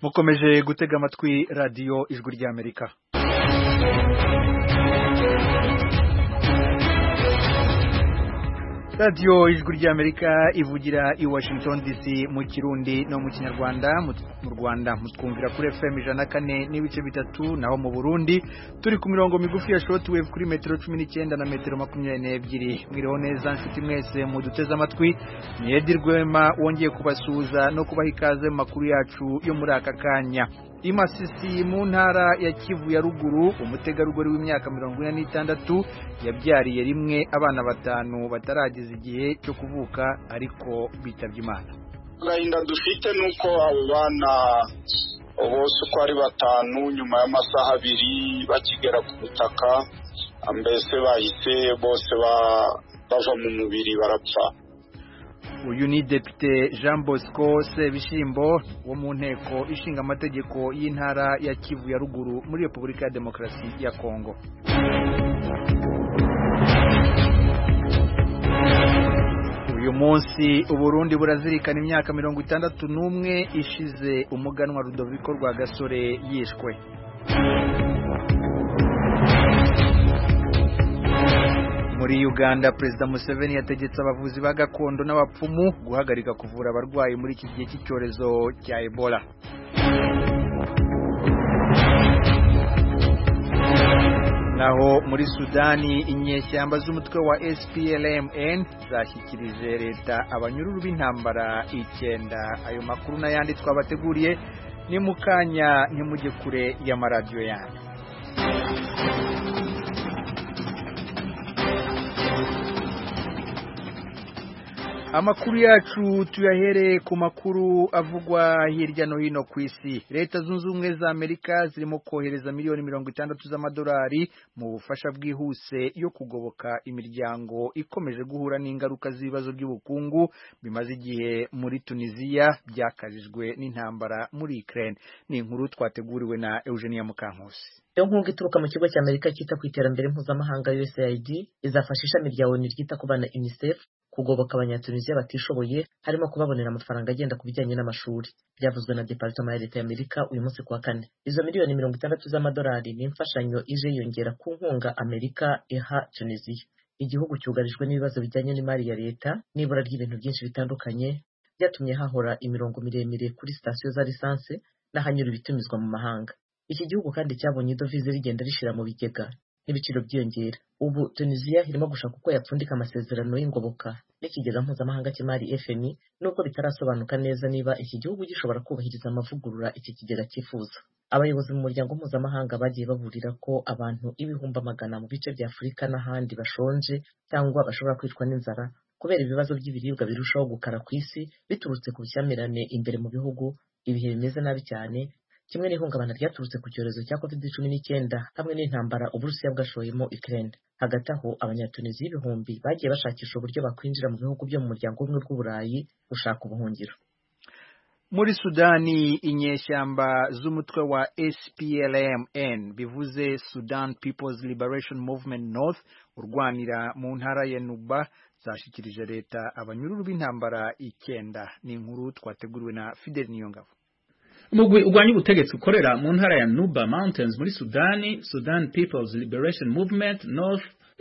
mukomeje gutega amatwi radio Ijwi ry'Amerika. Radio Ijwi ry'Amerika ivugira i Washington DC mu Kirundi no mu Kinyarwanda. Mu Rwanda mutwumvira kuri FM 104 n'ibice bitatu, naho mu Burundi turi ku mirongo migufi ya shortwave kuri metero 19 na metero 22. Mwiriho neza nshuti mwese mu duteza amatwi, Niedirwema wongeye kubasuhuza no kubaha ikaze mu makuru yacu yo muri aka kanya. Imasisi mu ntara ya Kivu ya ruguru, umutegarugori w'imyaka 46 yabyariye rimwe abana batanu bataragize igihe cyo kuvuka ariko bitavye Imana. Gahinda dufite nuko abo bana bose uko ari batanu nyuma y'amasaha abiri bakigera ku butaka, mbese bahise bose bava mu mubiri barapfa. Uyu ni Depite Jean Bosco Sebishimbo wo mu nteko ishinga amategeko y'intara ya Kivu ya ruguru muri Repubulika ya Demokarasi ya Kongo. Uyu munsi Uburundi burazirikana imyaka 61 ishize umuganwa Rudoviko Rwagasore yishwe. Muri Uganda, President Museveni yategetse abavuzi ba gakondo n'abapfumu guhagarika kuvura abarwayi muri iki gihe cy'icyorezo cya Ebola. Naho muri Sudani, inyeshyamba z'umutwe wa SPLM-N zashyikirije leta abanyururu b'intambara 9. Ayo makuru n'ayandi twabateguriye ni mukanya ntimujye kure y'amaradiyo yanyu. Amakuru yacu tuyahere ku makuru avugwa hirya no hino ku isi. Leta zunze ubumwe za Amerika zirimo kohereza miliyoni 60 z'amadolari mu bufasha bwihuse yo kugoboka imiryango ikomeje guhura n'ingaruka z'ibibazo by'ubukungu bimaze igihe muri Tunisia byakajijwe n'intambara muri Ukraine. Ni inkuru twateguriwe na Eugenia Mukankusi. Iyo nkunga ituruka mu kigo cy'Amerika cyita ku iterambere mpuzamahanga USAID izafasha ishami rya ONU ryita ku bana UNICEF kugoboka abanyatunisia batishoboye, harimo kubabonera amafaranga agenda ku bijyanye n'amashuri. Byavuzwe na Department ya Leta y'Amerika uyu munsi kuwa kane. Izo miliyoni 60 z'amadolari ni imfashanyo ije yongera ku nkunga Amerika iha Tunisia. Igihugu cyugarijwe n'ibibazo bijyanye n'imari ya leta n'ibura ry'ibintu byinshi bitandukanye, byatumye hahora imirongo miremire kuri sitasiyo za lisansi n'ahanyura ibitumizwa mu mahanga. Iki gihugu kandi cyabonye idovize rigenda rishira mu bigega n'ibiciro byiyongera. Ubu Tunisia irimo gushaka uko yapfundika amasezerano y'ingoboka n'ikigega mpuzamahanga cy'imari FMI, nubwo bitarasobanuka neza niba iki gihugu gishobora kubahiriza amavugurura iki kigega cyifuza. Abayobozi mu muryango mpuzamahanga bagiye baburira ko abantu ibihumbi magana mu bice bya Afurika n'ahandi bashonje cyangwa bashobora kwicwa n'inzara kubera ibibazo by'ibiribwa birushaho gukara ku isi biturutse ku bushyamirane imbere mu bihugu, ibihe bimeze nabi cyane, kimwe n'ihungabana ryaturutse ku cyorezo cya COVID-19 hamwe n'intambara Uburusiya bwashoyemo Ukraine. Hagati aho abanyatunisia ibihumbi bagiye bashakisha uburyo bakwinjira mu bihugu byo mu muryango w'ubumwe bw'Uburayi gushaka ubuhungiro. Muri Sudani, inyeshyamba z'umutwe wa SPLM-N bivuze Sudan People's Liberation Movement North urwanira mu ntara ya Nuba zashyikirije leta abanyururu b'intambara 9. Ni inkuru twateguriwe na Fidel Niyongabo. Umugwi urwanya ubutegetsi ukorera mu ntara ya Nuba Mountains muri Sudani, Sudan People's Liberation Movement North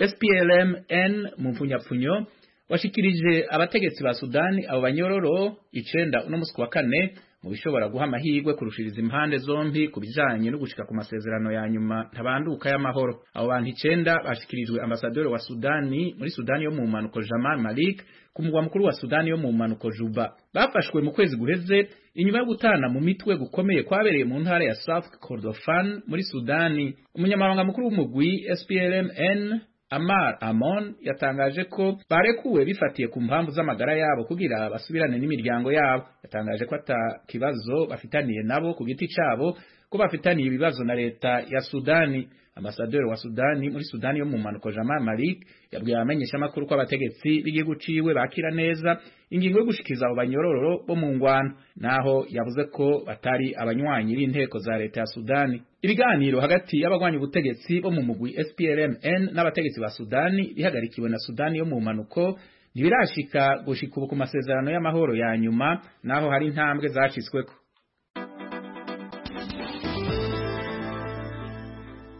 SPLM-N mu mfunyapfunyo, washikirije abategetsi ba Sudani abo banyororo 9 uno musi wa kane mu bishobora guha amahirwe kurushiriza impande zombi kubijanye no gushika ku masezerano ya nyuma ntabanduka y'amahoro. Abo bantu 9 bashikirijwe ambasaderi wa Sudani muri Sudani yo mu manuko Jamal Malik ku mugwa mukuru wa Sudani yo mu manuko Juba. Bafashwe mu kwezi guheze inyuma yo gutana mu mitwe gukomeye kwabereye mu ntara ya South Kordofan muri Sudani. Umunyamabanga mukuru w'umugwi SPLM-N Amar Amon yatangaje ko barekuwe bifatiye ku mpamvu z'amagara yabo kugira basubirane n'imiryango yabo. Yatangaje ko ata kibazo bafitaniye nabo ku giti cyabo, ko bafitaniye ibibazo na leta ya Sudani. Ambasaderi wa Sudani muri Sudani yo mu manuko Jamal Malik yabwiye abamenyesha makuru ko abategetsi b'igihugu ciwe bakira neza ingingo yo gushikiza abo banyororo bo mu ngwano, naho yavuze ko batari abanywanyi b'inteko za leta ya Sudani. Ibiganiro hagati y'abagwanya ubutegetsi bo mu mugwi SPLM-N n'abategetsi ba Sudani bihagarikiwe na Sudani yo mu manuko ntibirashika gushika ubu ku masezerano y'amahoro ya nyuma, naho hari intambwe zashitsweko.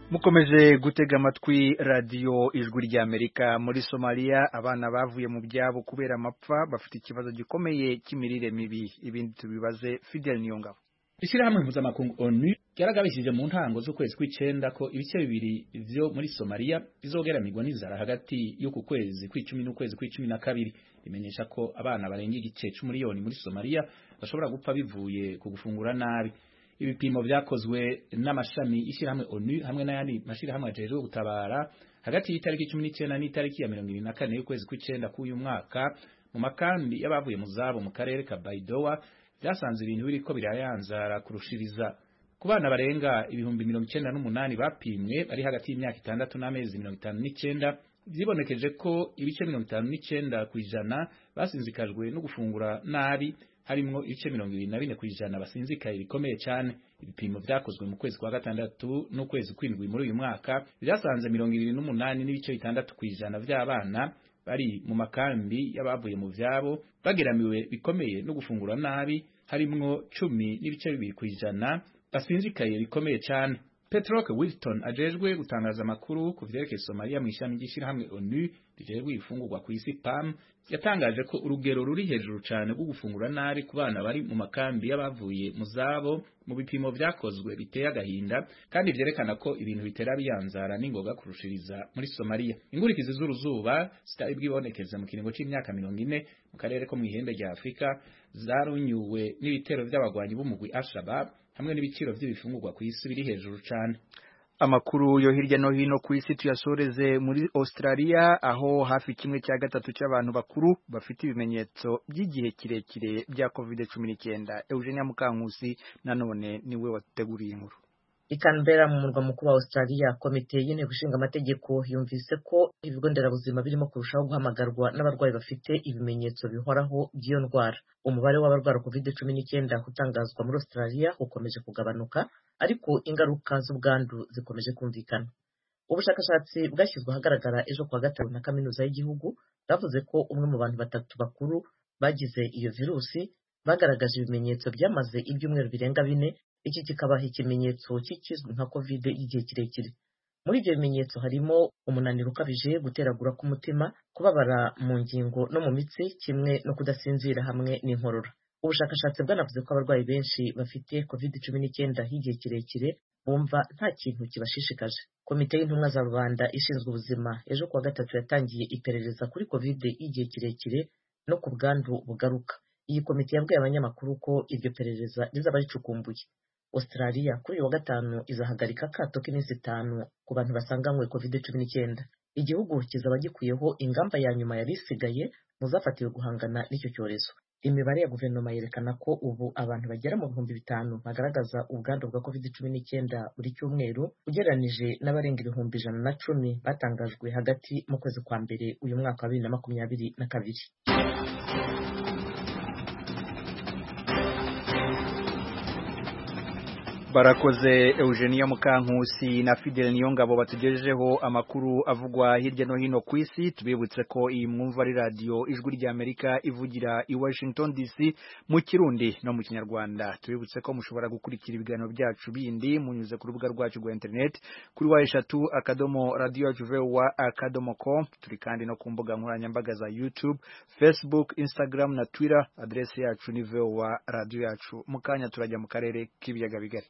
Mukomeje gutega amatwi radio ijwi ry'Amerika. Muri Somalia abana bavuye mu byabo kubera amapfa bafite ikibazo gikomeye cy'imirire mibi. Ibindi tubibaze Fidel Niyongabo. Ishirahamwe mpuzamakungu ONU ryaragabishije mu ntango z'ukwezi kw'icenda ko ibice bibiri vyo muri Somalia bizogeramirwa n'inzara hagati y'uku kwezi kw'icumi n'ukwezi kw'icumi na kabiri. Rimenyesha ko abana barenga igice c'umuriyoni muri Somalia bashobora gupfa bivuye ku gufungura nabi. Ibipimo vyakozwe n'amashami y'ishirahamwe ONU hamwe n'ayandi mashirahamwe ajejwe gutabara hagati y'itariki 19 n'itariki ya 24 y'ukwezi kw'icenda k'uyu mwaka mu makambi y'abavuye mu zabo mu karere ka Baidoa byasanze ibintu biriko birayanzara kurushiriza. Ku bana barenga ibihumbi 98 bapimwe bari hagati y'imyaka 6 n'amezi 59 vyibonekeje ko ibice 59% basinzikajwe no gufungura nabi, harimwo ibice 24% basinzikaye bikomeye cyane. Ibipimo vyakozwe mu kwezi kwa gatandatu n'ukwezi kw'indwi muri uyu mwaka byasanze 28 n'ibice 6% vy'abana bari mu makambi y'abavuye mu vyabo bageramiwe bikomeye no gufungura nabi, harimwo 10 n'ibice 2% basinzikaye bikomeye cyane. Petrock Wilton ajejwe gutangaza amakuru ku vyerekeye Somalia mu ishami ry'ishirahamwe ONU rijejwe ifungurwa ku isi PAM yatangaje ko urugero ruri hejuru cyane rwo gufungura nabi ku bana bari mu makambi y'abavuye mu zabo mu bipimo vyakozwe biteye agahinda, kandi vyerekana ko ibintu bitera biyanzara n'ingoga kurushiriza muri Somalia. Ingurikizi z'uruzuba zitari bwibonekeze mu kiringo c'imyaka 40 mu karere ko mu ihembe rya Afrika zarunyuwe n'ibitero vy'abagwanyi b'umugwi Al-Shabaab hamwe n'ibiciro vy'ibifungurwa ku isi biri hejuru cyane. Amakuru yo hirya no hino ku isi tuyasoreze muri Australia, aho hafi 1/3 cy'abantu bakuru bafite ibimenyetso by'igihe kirekire bya COVID-19. Eugenia Mukankusi nanone niwe wateguriye inkuru. I Canberra mu murwa mukuru wa Australia, komite y'inteko ishinga amategeko yumvise ko ibigo nderabuzima birimo kurushaho guhamagarwa n'abarwayi bafite ibimenyetso bihoraho by'iyo ndwara. Umubare w'abarwara COVID-19 utangazwa muri Australia ukomeje kugabanuka, ariko ingaruka z'ubwandu zikomeje kumvikana. Ubushakashatsi bwashyizwe ahagaragara ejo kuwa gatanu na kaminuza y'igihugu bwavuze ko umwe mu bantu 3 bakuru bagize iyo virusi bagaragaje ibimenyetso byamaze ibyumweru birenga 4. Iki kikabaha ikimenyetso cy'ikizwi nka COVID y'igihe kirekire. Muri ibyo bimenyetso harimo umunaniro ukabije, guteragura k'umutima, kubabara mu ngingo no mu mitsi, kimwe no kudasinzira hamwe n'inkorora. Ubushakashatsi bwanavuze ko abarwayi benshi bafite COVID-19 y'igihe kirekire bumva nta kintu kibashishikaje. Komite y'intumwa za rubanda ishinzwe ubuzima ejo kuwa gatatu yatangiye iperereza kuri COVID y'igihe kirekire no ku bwandu bugaruka. Iyi komite yabwiye abanyamakuru ko iryo perereza rizaba ricukumbuye. Australia kuri uyu wa gatanu izahagarika akato k'iminsi 5 ku bantu basanganywe COVID-19. Igihugu kizaba gikuyeho ingamba ya nyuma yari isigaye mu zafatiwe guhangana n'icyo cyorezo. Imibare ya guverinoma yerekana ko ubu abantu bagera mu 5,000 bagaragaza ubwandu bwa COVID-19 buri cyumweru, ugereranije n'abarenga 110,000 batangajwe hagati mu kwezi kwa mbere uyu mwaka wa 2022. Barakoze Eugenia Mukankusi na Fidel Niyongabo batugejejeho amakuru avugwa hirya no hino ku isi. Tubibutse ko iyi mwumva ari radio ijwi ry'Amerika ivugira i Washington DC mu Kirundi no mu Kinyarwanda. Tubibutse ko mushobora gukurikira ibiganiro byacu bindi munyuze ku rubuga rwacu rwa internet kuri wa3.radio.com. Turi kandi no ku mbuga nkoranyambaga za YouTube, Facebook, Instagram na Twitter. Adresse yacu ni VOA radio yacu. Mukanya turajya mu karere k'ibiyaga bigari.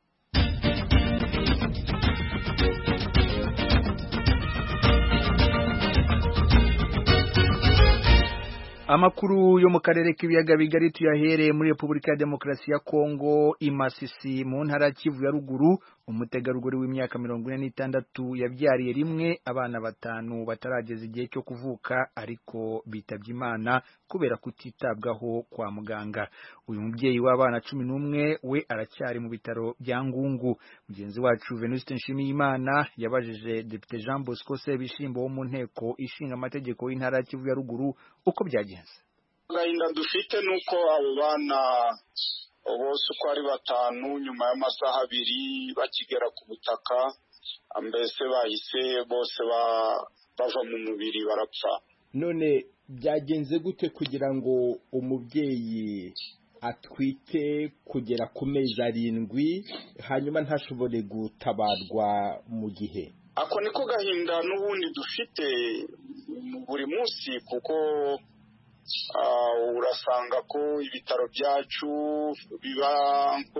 Amakuru yo mu karere k'ibiyaga bigari tuyahereye muri Republika ya Demokarasi ya Kongo, Imasisi mu ntara Kivu ya ruguru. Umutegarugori w'imyaka 46 yabyariye rimwe abana 5 batarageza igihe cyo kuvuka, ariko bitabye Imana kubera kutitabwaho kwa muganga. Uyu mubyeyi w'abana 11 we aracyari mu bitaro bya Ngungu. Mugenzi wacu Venuste Nshimiyimana yabajije Depite Jean Bosco Sebishimbo wo mu nteko ishinga amategeko y'intara Kivu ya ruguru uko byagenze. Gahinda dufite nuko abo bana bose uko ari 5 nyuma y'amasaha 2 bakigera ku butaka, mbese bahise bose bava mu mubiri barapfa. None byagenze gute kugira ngo umubyeyi atwite kugera ku mezi 7 hanyuma ntashobore gutabarwa mu gihe. Ako niko gahinda n'ubundi dufite buri munsi, kuko urasanga ko ibitaro byacu biba nko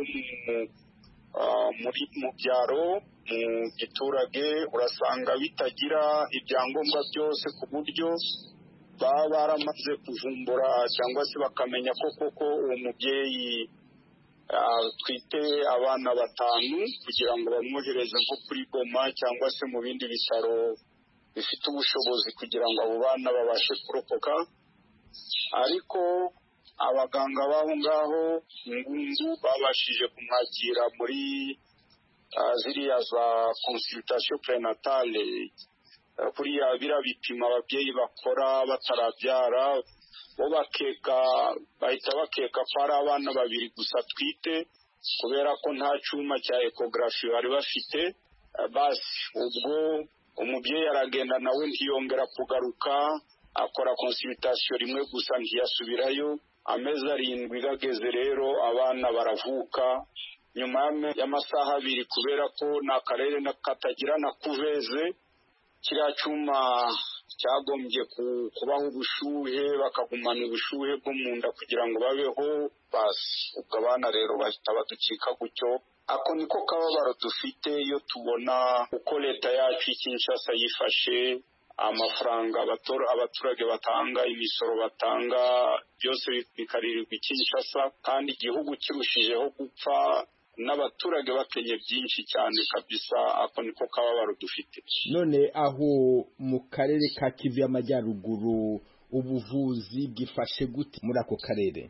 mu byaro, mu giturage, urasanga bitagira ibyangombwa byose, ku buryo baba baramaze kuvumbura cyangwa se bakamenya ko koko uwo mubyeyi twite abana 5 kugira ngo bamwohereze nko kuri Goma cyangwa se mu bindi bitaro bifite ubushobozi kugira ngo abo bana babashe kurokoka. Ariko abaganga baho ngaho Ngungu babashije kumwakira muri ziriya za consultation prenatale, kuriya bipima ababyeyi bakora batarabyara, bo bahita bakeka ko ari abana 2 gusa twite, kubera ko nta cyuma cya ecography bari bafite. Basi ubwo umubyeyi aragenda nawe ntiyongera kugaruka, akora consultation rimwe gusa ntiyasubirayo. Amezi 7 gageze rero abana baravuka nyuma y'amasaha 2, kubera ko n'akarere katagira na kuveze. Kiriya cyuma cyagombye kubaho ubushuhe, bakagumana ubushuhe bwo mu nda kugira ngo babeho. Basi ubwo abana rero bahita baducika gutyo. Ako niko kababaro dufite iyo tubona uko leta yacu Kinshasa yifashe, amafaranga abaturage batanga, imisoro batanga, byose bikaririrwa Kinshasa, kandi igihugu kirushijeho gupfa n'abaturage bakenye byinshi cyane kabisa. Ako niko kababaro dufite. None aho mu karere ka Kivu y'Amajyaruguru ubuvuzi bwifashe gute muri ako karere?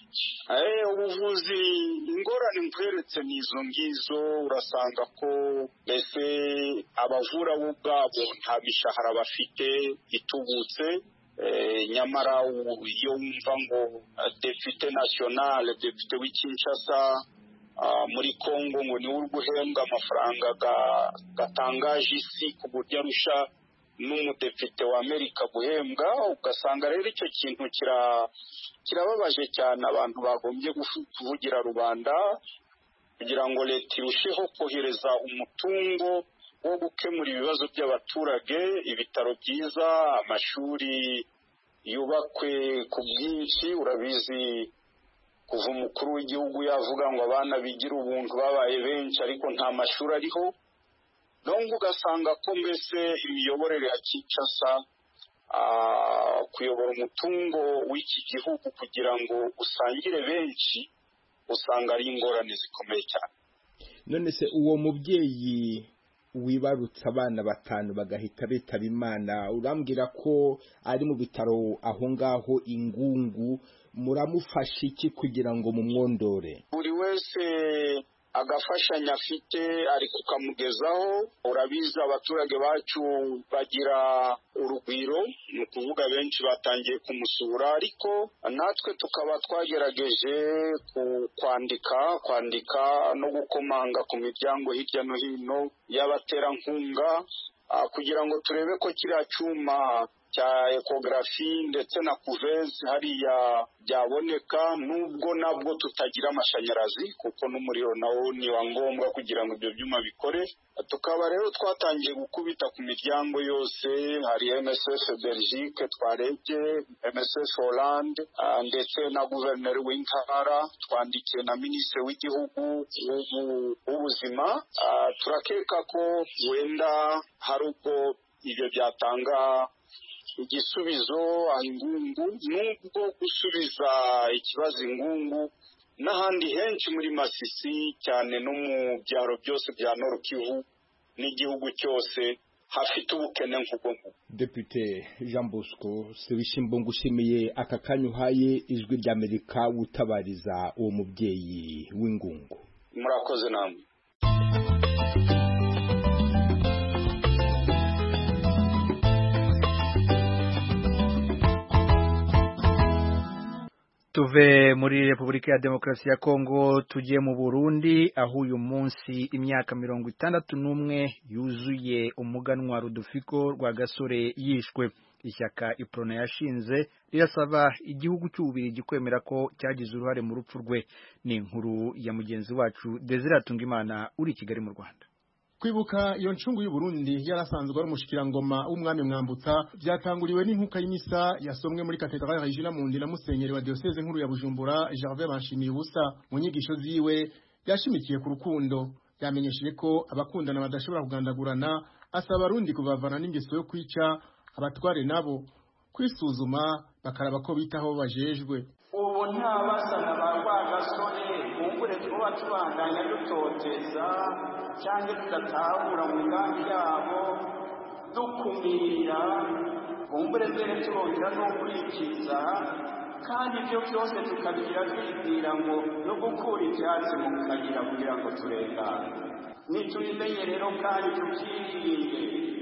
Ubuvuzi ingorane nkweretse n'izo ngizo. Urasanga ko mbese abavura bo ubwabo nta mishahara bafite itubutse, nyamara iyo wumva ngo depute national, depute w'Kinshasa muri Kongo ngo niwe uri guhembwa amafaranga gatangaje isi ku buryo arusha n'umudepite wa Amerika guhembwa. Ugasanga rero icyo kintu kirababaje cyane. Abantu bagombye kuvugira rubanda kugira ngo leta irusheho kohereza umutungo wo gukemura ibibazo by'abaturage, ibitaro byiza, amashuri yubakwe ku bwinshi. Urabizi kuva umukuru w'igihugu yavuga ngo abana bigira ubuntu babaye benshi, ariko nta mashuri ariho. Nongo ugasanga ko mbese imiyoborere ya Kinshasa kuyobora umutungo w'iki gihugu kugira ngo usangire benshi, usanga ari ingorane zikomeye cyane. None se uwo mubyeyi wibarutse abana 5 bagahita bitaba Imana, urambwira ko ari mu bitaro aho ngaho Ingungu, muramufasha iki kugira ngo mumwondore? Buri wese agafashanya afite ari kukamugezaho. Urabizi abaturage bacu bagira urugwiro, ni ukuvuga benshi batangiye kumusura, ariko natwe tukaba twagerageje kwandika no gukomanga ku miryango hirya no hino y'abaterankunga, kugira ngo turebe ko kiriya cyuma cya ecography ndetse na kuveze hariya byaboneka, nubwo nabwo tutagira amashanyarazi, kuko n'umuriro nawo ni wa ngombwa kugira ngo ibyo byuma bikore. Tukaba rero twatangiye gukubita ku miryango yose. Hari MSF Belgique twarebye, MSF Hollande, ndetse na guverineri w'intara, twandikiye na minisitiri w'igihugu w'ubuzima. Turakeka ko wenda hari ubwo ibyo byatanga igisubizo Ingungu, nubwo gusubiza ikibazo Ingungu n'ahandi henshi muri Masisi, cyane no mu byaro byose bya Nord Kivu n'igihugu cyose hafite ubukene nk'ubwo. Depute Jean Bosco Sebishimbo, ngushimiye aka kanya uhaye ijwi ry'Amerika utabariza uwo mubyeyi w'Ingungu. Murakoze namwe. Tuve muri Repubulika ya Demokarasi ya Kongo tugiye mu Burundi, aho uyu munsi imyaka 61 yuzuye umuganwa Rudufiko Rwagasore yishwe. ishyaka iprona yashinze rirasaba igihugu cy'Ububiligi kwemera ko cyagize uruhare mu rupfu rwe. Ni inkuru ya mugenzi wacu Desire Atungimana uri i Kigali mu Rwanda. Kwibuka iyo ncungu y'u Burundi yarasanzwe ari umushikirangoma w'umwami Mwambutsa byatanguriwe n'inkuka y'imisa yasomwe muri Cathedrale Regina Mundi na musenyeri wa diocese nkuru ya Bujumbura Gervais Banshimiyubusa. Mu nyigisho ziwe yashimikiye ku rukundo, yamenyesheje ko abakundana badashobora kugandagurana, asaba abarundi kubavana n'ingeso yo kwica, abatware nabo kwisuzuma bakaraba ko bitaho bajejwe. Ubu nta basana ba Rwagasore kumbure tuba tubandanya dutoteza cyangwa tudatahura mu migambi yabo dukumira kumbure mbere turongera no kurikiza, kandi ibyo byose tukabigira twibwira ngo no gukura ibyatsi mu kayira kugira ngo turengane. Nitubimenye rero kandi tukirinde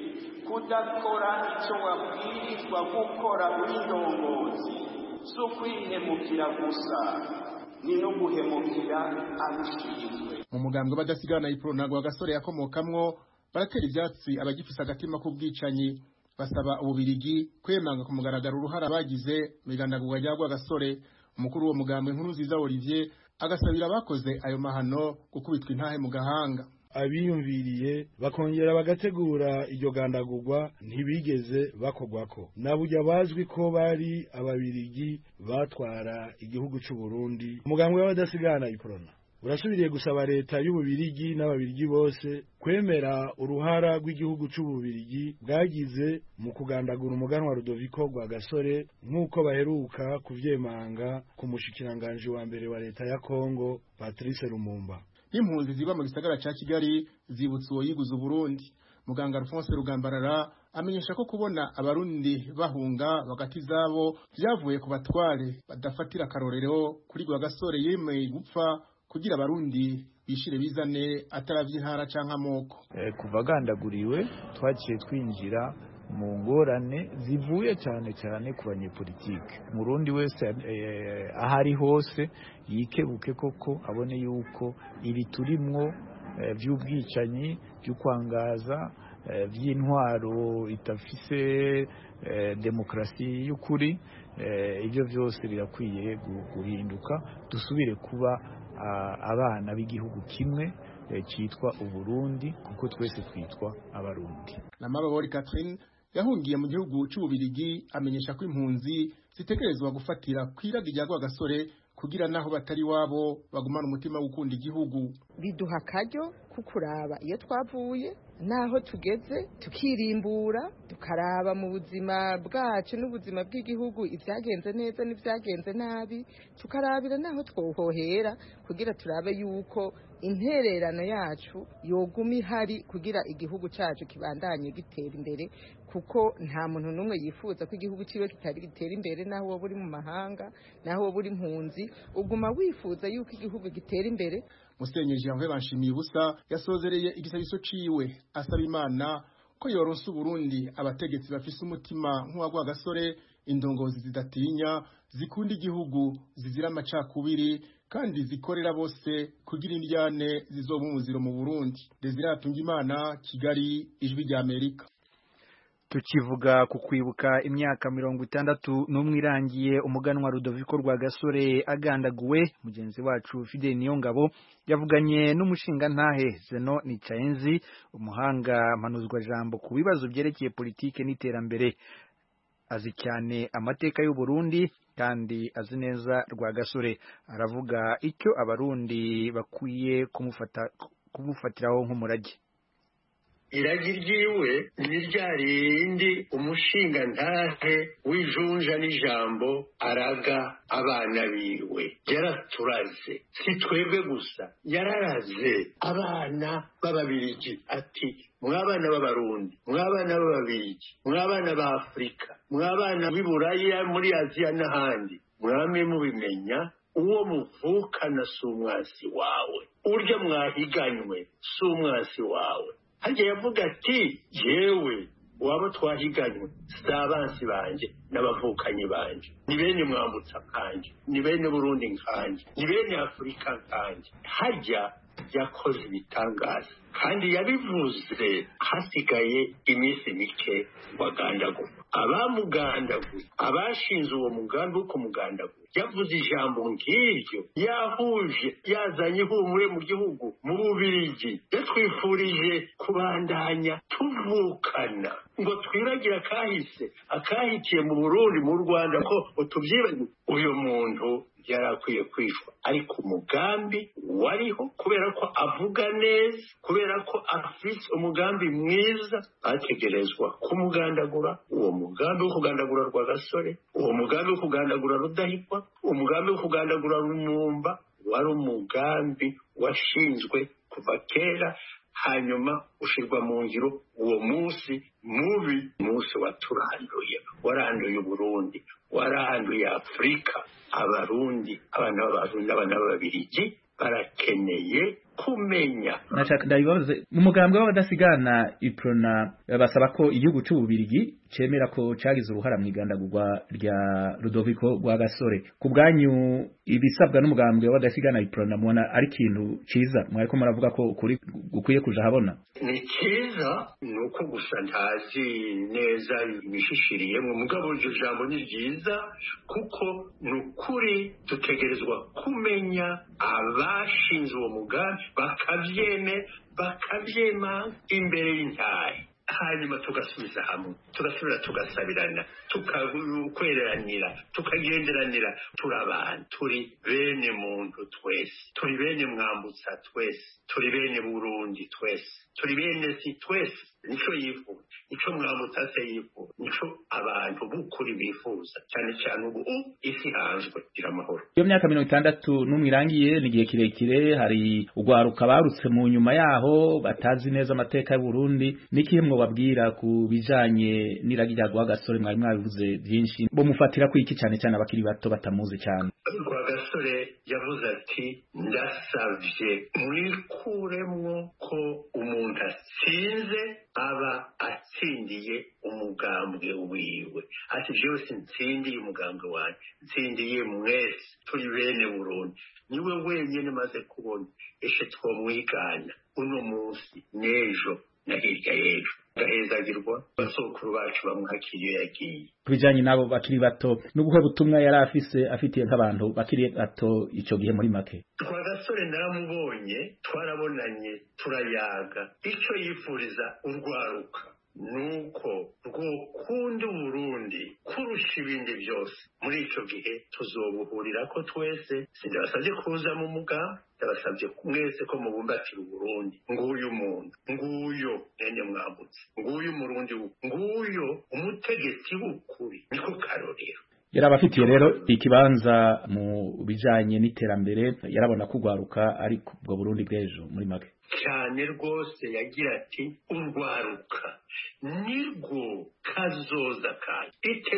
kudakora icyo wabwirizwa gukora uri ndongozi, si ukwihemukira gusa, ni no guhemukira abishinzwe. Mu mugambwe badasigana iprona Rwagasore yakomokamwo baratera ibyatsi abagifise agatima k'ubwicanyi, basaba Ububiligi kwemanga ku mugaragaro uruhara bagize mu igandagurwa rya Rwagasore. Umukuru wo mugambwe Nkurunziza Olivier agasabira abakoze ayo mahano gukubitwa intahe mu gahanga. Abiyumviriye bakongera bagategura iryo gandagurwa ntibigeze bakogwako, naburya bazwi ko bari ababiligi batwara igihugu cy'u Burundi. Umugambwe w'abadasigana iprona urasubiriye gusaba leta y'Ububiligi n'ababiligi bose kwemera uruhara rw'igihugu cy'Ububiligi bwagize mu kugandagura umuganwa Rudoviko Rwagasore nk'uko baheruka kuvyemanga ku mushikiranganje wa mbere wa leta ya Kongo Patrice Lumumba. Impunzi ziba mu gisagara ca Kigali zibutse uwo yiguze Burundi. Muganga Alphonse Rugambarara amenyesha ko kubona abarundi bahunga bagati zabo byavuye ku batware badafatira karorero kuri Rwagasore yemeye gupfa kugira abarundi bishire bizane ataravye intara canka amoko. Kuva gandaguriwe twaciye twinjira mu ngorane zivuye cyane cyane ku banyepolitike. Murundi wese ahari hose yikebuke koko abone yuko ibi turimwo by'ubwicanyi, by'ukwangaza, by'intwaro itafise demokrasi y'ukuri, ibyo byose birakwiye guhinduka, dusubire kuba abana b'igihugu kimwe cyitwa Uburundi, kuko twese twitwa abarundi. Na Mababori Catherine yahungiye mu gihugu cy'Ububiligi amenyesha ko impunzi zitegerezwa gufatira kwiraga rya Rwagasore kugira naho batari wabo bagumana umutima wo gukunda igihugu. Biduha akaryo kukuraba iyo twavuye naho tugeze, tukirimbura tukaraba mu buzima bwacu n'ubuzima bw'igihugu ibyagenze neza n'ibyagenze nabi, tukarabira naho twohohera kugira turabe yuko intererano yacu yoguma ihari kugira igihugu cyacu kibandanye gitera imbere, kuko nta muntu n'umwe yifuza ko igihugu cyiwe kitari gitera imbere. Naho wowe uri mu mahanga, naho wowe uri impunzi, uguma wifuza yuko igihugu gitera imbere. Musenyeri Gervais Banshimiyubusa yasozereye igisabiso ciwe asaba Imana ko yoronsa Burundi abategetsi bafise umutima nk'uwa Rwagasore, indongozi zidatinya, zikunda igihugu, zizira amacakubiri kandi zikorera bose kugira indyane zizoba umuziro mu Burundi. Desire Atungimana, Kigali, Ijwi rya Amerika. Tukivuga ku kwibuka imyaka 61 irangiye umuganwa Rudoviko Rwagasore agandaguwe, mugenzi wacu Fidel Niyongabo yavuganye n'umushinga ntahe Zeno Nicayenzi, umuhanga mpanuzwa jambo ku bibazo byerekeye politike n'iterambere. Azi cyane amateka y'u Burundi kandi azi neza Rwagasore. Aravuga icyo abarundi bakwiye kumufatiraho nk'umurage. Iragi ryiwe ni rya rindi umushinga ntahe w'ijunja n'ijambo araga abana biwe. Yaraturaze, si twebwe gusa, yararaze abana b'Ababiligi ati mwabana b'Abarundi, mwabana b'Ababiligi, mwabana b'Afrika, mwabana b'i Buraya, muri Aziya n'ahandi, mwame mubimenya uwo muvukana si umwasi wawe, urya mwahiganywe si umwasi wawe. Harya yavuga ati yewe wabo twahiganywe si abansi banje n'abavukanyi banje, ni bene Mwambutsa kanje, ni bene Burundi nkanje, ni bene Afurika nkanje. Harya yakoze ibitangaza kandi yabivuze hasigaye iminsi mike wagandagura. Abamugandaguye, abashinze uwo mugambi wo kumugandagura, yavuze ijambo nk'iryo, yahuje yazanye ihumure mu gihugu, mu Bubiligi, yatwifurije kubandanya tuvukana ngo twiragira akahitiye mu Burundi, mu Rwanda, ko utubyibagirwa. Uyu muntu yarakwiye kwishwa, ariko umugambi wariho kubera ko avuga neza, kubera ko afite umugambi mwiza, ategerezwa kumugandagura. Uwo mugambi wo kugandagura Rwagasore, uwo mugambi wo kugandagura Rudahigwa, umugambi wo kugandagura Lumumba wari umugambi washinzwe kuva kera, hanyuma ushirwa mu ngiro uwo munsi mubi, munsi waturanduye, waranduye Burundi, waranduye Afrika. Abarundi, abana b'Abarundi, abana b'Ababiligi barakeneye kumenya. Nashaka ndabibaze, mu mugambi w'abadasigana Iprona basaba ko igihugu cy'Ububiligi cemera ko cagize uruhara mu igandagurwa rya Rudoviko Rwagasore. Ku bwanyu ibisabwa n'umugambi w'abadasigana Iprona mubona ari ikintu ciza? Mwariko muravuga ko kuri gukwiye kuja habona. Ni ciza, nuko gusa ntazi neza ibishishiriye mu mugabo. Iryo jambo ni ryiza kuko nukuri dutegerezwa kumenya abashinze uwo mugambi, bakavyema imbere y'intahe, hanyuma tugasubiza hamwe, tugasubira tugasabirana, tukakwereranira, tukagenderanira. Turi abantu, turi bene muntu twese, turi bene Mwambutsa twese, turi bene Burundi twese, turi bene si twese. Nico yifuza, nico Mwambutsa se yifuza, nico abantu b'ukuri bifuza, cyane cyane ubu isi hanzwe gira amahoro. Iyo myaka 61 irangiye, ni igihe kirekire. Hari ugwaruka barutse mu nyuma yaho batazi neza amateka y'u Burundi. Nikihe mwo babwira ku bijanye n'iragi rya Rwagasore? Mwari mwabivuze byinshi, bo mufatira ku iki cyane cyane abakiri bato batamuzi cyane? Rwagasore yavuze ati, ndasavye mwikuremwo ko umuntu atsinze aba atsindiye umugambwe wiwe. Ati jewe sinsindiye umugambwe wanjye, nsindiye mwese, turi bene Burundi. Niwe wenyene maze kubona eshe twomwigana uno munsi n'ejo na hirya y'ejo. Gahezagirwa basokuru bacu bamwakiriye yagiye. Kubijanye nabo bakiri bato, n'ubuhe butumwa yari afitiye nk'abantu bakiri bato ico gihe muri make? Rwagasore naramubonye, twarabonanye, turayaga. Ico yifuriza urwaruka nuko rwokunda Burundi kurusha ibindi byose. Muri ico gihe tuzobuhurira ko twese. Sindabasabye kuza mu mugambi, ndabasabye mwese ko mubumbatira Burundi. Nguyu muntu, nguyo nene Mwambutsa, nguyu Murundi, nguyo umutegetsi w'ukuri. Niko karorero. Yarabafitiye rero ikibanza mu bijanye n'iterambere. Yarabona kugwaruka ari kubwo Burundi bw'ejo muri make cyane rwose. Yagira ati, urwaruka nirwo kazoza kanyu,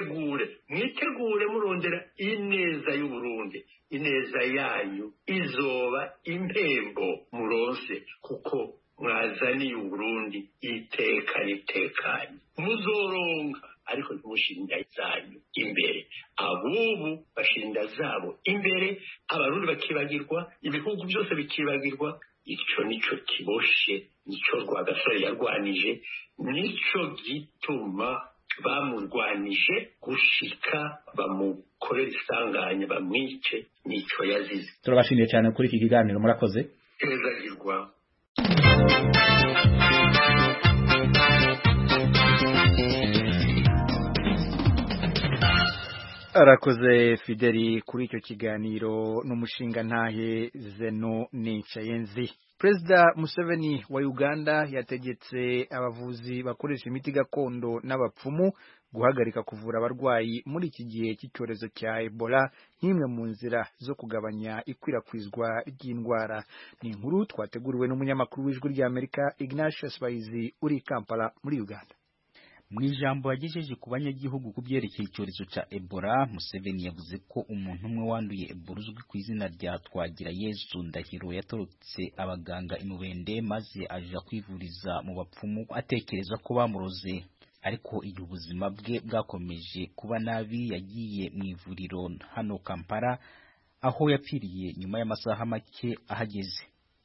mwitegure murondera ineza y'u Burundi. Ineza yanyu izoba impembo muronse, kuko mwazaniye Burundi iteka nitekanye. Muzoronka, ariko ntimushinda zanyu imbere. Abubu bashinda zabo imbere, Abarundi bakibagirwa, ibihugu byose bikibagirwa. Ico nico kiboshe, nico Rwagasore yarwanije, nico gituma bamurwanije gushika bamukorera isanganya bamwice. Nico yazize. Turabashimiye cyane kuri iki kiganiro, murakoze. Ezagirwa. Arakoze Fideli kuri icyo kiganiro n'umushinga ntahe Zeno Nicayenzi. Perezida Museveni wa Uganda yategetse abavuzi bakoresha imiti gakondo n'abapfumu guhagarika kuvura abarwayi muri iki gihe cy'icyorezo cya Ebola nk'imwe mu nzira zo kugabanya ikwirakwizwa ry'indwara. Ni inkuru twateguriwe n'umunyamakuru w'Ijwi ry'Amerika Ignatius Bahizi uri Kampala muri Uganda. Mu ijambo yagejeje ku banyagihugu ku byerekeye icyorezo cya Ebola, Museveni yavuze ko umuntu umwe wanduye Ebola uzwi ku izina rya Twagirayezu Ndahiro yatorotse abaganga imubende maze aja kwivuriza mu bapfumu atekereza ko bamuroze. Ariko igihe ubuzima bwe bwakomeje kuba nabi, yagiye mu ivuriro hano Kampala aho yapfiriye nyuma y'amasaha make ahageze.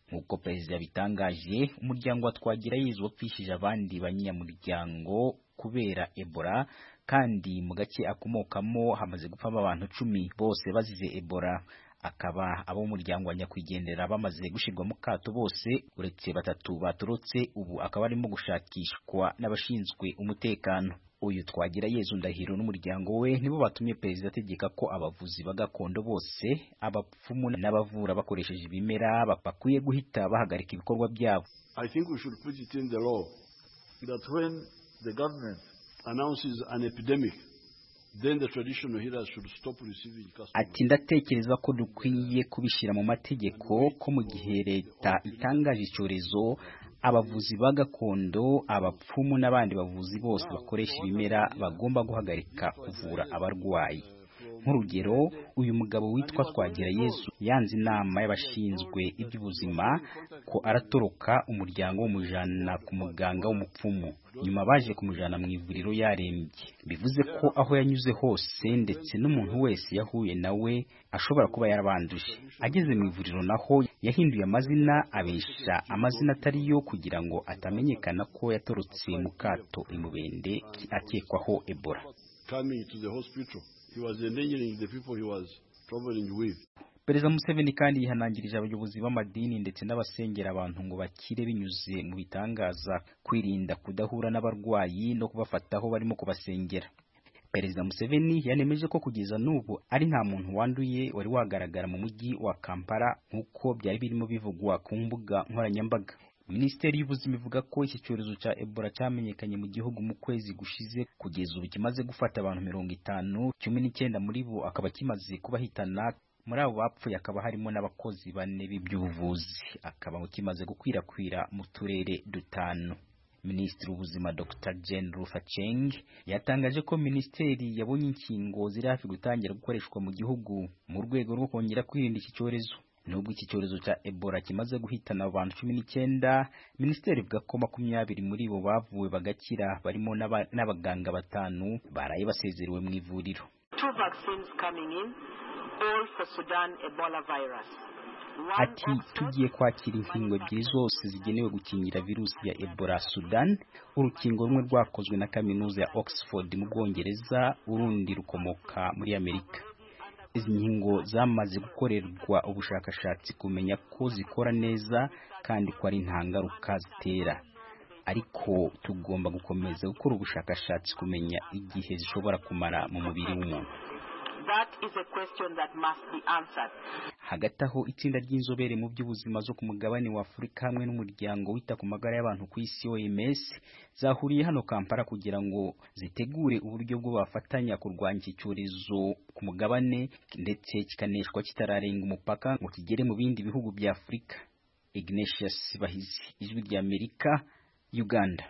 nk'uko perezida yabitangaje. Umuryango wa Twagirayezu wapfishije abandi banyamuryango kubera Ebola, kandi mu gace akomokamo hamaze gupfamo abantu 10 bose bazize Ebola. Akaba abo umuryango wa nyakwigendera bamaze gushirwa mu kato bose uretse 3 baturutse, ubu akaba arimo gushakishwa n'abashinzwe umutekano. Uyu Twagirayezu Ndahiro n'umuryango we nibo batumye perezida ategeka ko abavuzi bagakondo bose, abapfumu n'abavura bakoresheje ibimera bakwiye guhita bahagarika ibikorwa byabo. I think we should put it in the law that when the government announces an epidemic, then the traditional healers should stop receiving customers. Ati ndatekereza ko dukwiye kubishira mu mategeko ko mu gihe leta itangaje icyorezo, abavuzi bagakondo, abapfumu n'abandi bavuzi bose bakoresha ibimera bagomba guhagarika kuvura abarwayi. Nk'urugero, uyu mugabo witwa Twagirayezu yanze inama y'abashinzwe iby'ubuzima ko aratoroka umuryango w'umujana ku muganga w'umupfumu, nyuma baje kumujana mu ivuriro yarembye. Bivuze ko aho yanyuze hose ndetse n'umuntu wese yahuye nawe ashobora kuba yarabanduje. Ageze mu ivuriro naho yahinduye amazina, abesha amazina atari yo kugira ngo atamenyekana ko yatorotse mu kato imubende akekwaho Ebola. Coming to the hospital, he was endangering the people he was traveling with. Perezida Museveni kandi yihanangirije abayobozi b'amadini ndetse n'abasengera abantu ngo bakire binyuze mu bitangaza, kwirinda kudahura n'abarwayi no kubafataho barimo kubasengera. Perezida Museveni yanemeje ko kugeza n'ubu ari nta muntu wanduye wari wagaragara mu mujyi wa Kampala nk'uko byari birimo bivugwa ku mbuga nkoranyambaga. Minisiteri y'ubuzima ivuga ko iki cyorezo cya Ebola cyamenyekanye mu gihugu mu kwezi gushize, kugeza ubu kimaze gufata abantu 50, 19 muri bo akaba kimaze kubahitana. Muri abo bapfuye akaba harimo n'abakozi 4 b'iby'ubuvuzi, akaba kimaze gukwirakwira mu turere 5. Minisitiri w'ubuzima Dr. Jane Rufacheng yatangaje ko minisiteri yabonye inkingo ziri hafi gutangira gukoreshwa mu gihugu mu rwego rwo kongera kwirinda iki cyorezo. Nubwo iki cyorezo cya Ebola kimaze guhitana abantu 19, minisiteri ivuga ko 20 muri bo bavuwe bagakira, barimo n'abaganga 5 baraye basezerewe mu ivuriro. 2 vaccines coming in, all for Sudan Ebola virus. Ati tugiye kwakira inkingo 2 zose zigenewe gukingira virusi ya Ebola Sudan. Urukingo rumwe rwakozwe na kaminuza ya Oxford mu Bwongereza, urundi rukomoka muri Amerika. Izi nkingo zamaze gukorerwa ubushakashatsi kumenya ko zikora neza kandi ko ari nta ngaruka zitera, ariko tugomba gukomeza gukora ubushakashatsi kumenya igihe zishobora kumara mu mubiri w'umuntu. That is a question that must be answered. Hagati aho itsinda ry'inzobere mu by'ubuzima zo ku mugabane wa Afurika hamwe n'umuryango wita ku magara y'abantu ku isi OMS zahuriye hano Kampala kugira ngo zitegure uburyo bwo bafatanya kurwanya iki cyorezo ku mugabane ndetse kikaneshwa kitararenga umupaka ngo kigere mu bindi bihugu bya Afurika. Ignatius Bahizi, Ijwi rya Amerika, Uganda.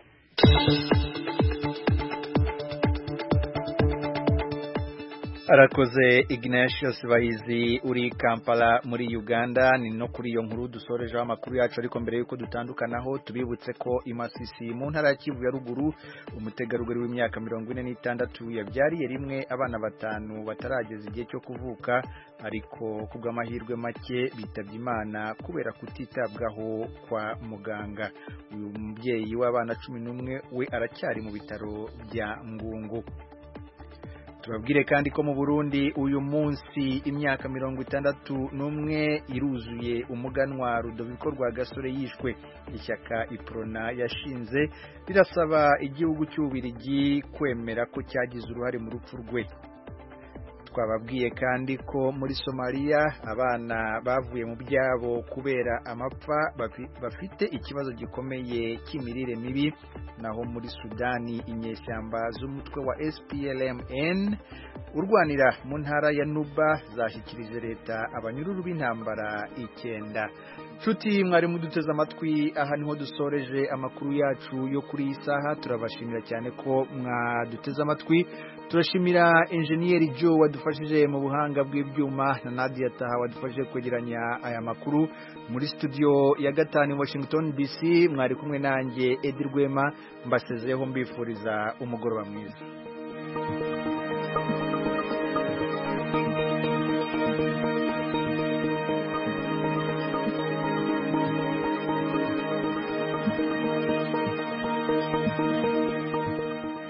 Arakoze Ignatius Bahizi uri Kampala muri Uganda. Ni no kuri iyo nkuru dusorejeho amakuru yacu, ariko mbere yuko dutandukanaho tubibutse ko Imasisi mu ntara ya Kivu ya ruguru umutegarugori w'imyaka 46 yabyariye rimwe abana 5 batarageza igihe cyo kuvuka, ariko kubw'amahirwe make bitabye Imana kubera kutitabwaho kwa muganga. Uyu mubyeyi w'abana 11 we aracyari mu bitaro bya Ngungu. Tubabwire kandi ko mu Burundi uyu munsi imyaka 61 iruzuye umuganwa Rudoviko Rwagasore yishwe. Ishyaka Iprona yashinze birasaba igihugu cy'Ubirigi kwemera ko cyagize uruhare mu rupfu rwe. Twababwiye kandi ko muri Somalia abana bavuye mu byabo kubera amapfa bafite ikibazo gikomeye cy'imirire mibi, naho muri Sudani inyeshyamba z'umutwe wa SPLM-N urwanira mu ntara ya Nuba zashyikirije leta abanyururu b'intambara 9. Nshuti mwari muduteze amatwi, aha niho dusoreje amakuru yacu yo kuri iyi saha. Turabashimira cyane ko mwaduteze amatwi. Turashimira Engineer Joe wadufashije mu buhanga bw'ibyuma na Nadia Taha wadufashije kwegeranya aya makuru. Muri studio ya 5 Washington DC mwari kumwe nanjye Edi Rwema, mbasezeho mbifuriza umugoroba mwiza.